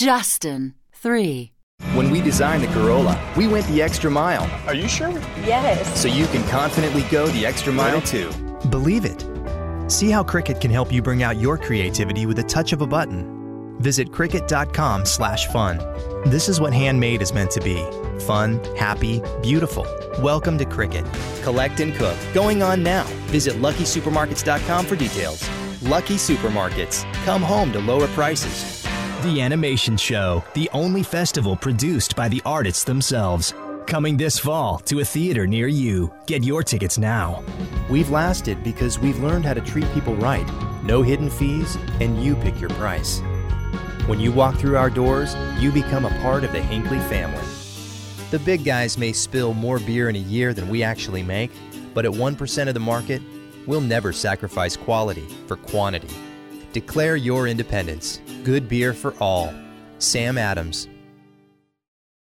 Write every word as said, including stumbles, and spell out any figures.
Justin, three. When we designed the Corolla, we went the extra mile. Are you sure? Yes. So you can confidently go the extra mile too. Believe it. See how Cricut can help you bring out your creativity with a touch of a button. Visit Cricut dot com slash fun. This is what handmade is meant to be. Fun, happy, beautiful. Welcome to Cricut. Collect and cook. Going on now. Visit Lucky Supermarkets dot com for details. Lucky Supermarkets. Come home to lower prices. The Animation Show, the only festival produced by the artists themselves. Coming this fall to a theater near you. Get your tickets now. We've lasted because we've learned how to treat people right. No hidden fees, and you pick your price. When you walk through our doors, you become a part of the Hinckley family. The big guys may spill more beer in a year than we actually make, but at one percent of the market, we'll never sacrifice quality for quantity. Declare your independence. Good beer for all. Sam Adams,